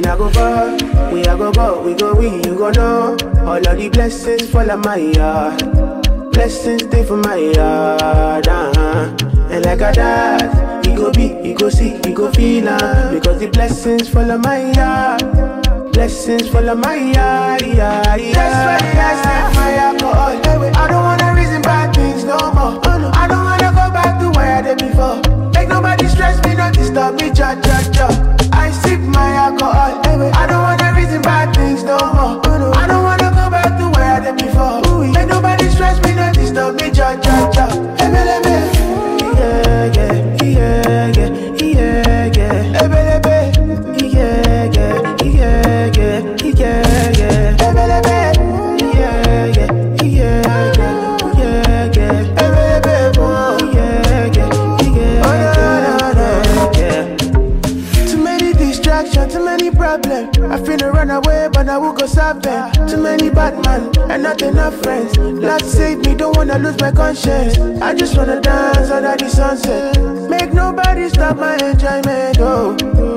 I go far, we I go go, we go we, you go know. All of the blessings fall on my yard. Blessings stay for my yard, And like a dad, he go be, he go see, he go feel, because the blessings fall on my yard. Blessings fall on my yard, That's why I sip my alcohol. I don't wanna reason bad things no more. I don't wanna go back to where I did before. Make nobody stress me, not disturb me, I sip my alcohol. I don't wanna reason bad things no more. I don't wanna go back to where I did before. Make nobody stress me, not disturb me, Too many problems. I finna run away, but I will go solve them. Too many bad men and not enough friends. Lord save me, don't wanna lose my conscience. I just wanna dance under the sunset. Make nobody stop my enjoyment. Oh,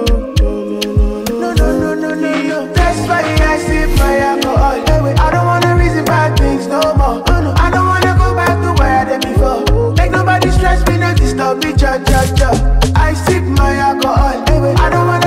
no. That's why I sip my alcohol. I don't wanna reason bad things no more. I don't wanna go back to where I did before. Make nobody stress me, not disturb me. I sip my alcohol. I don't wanna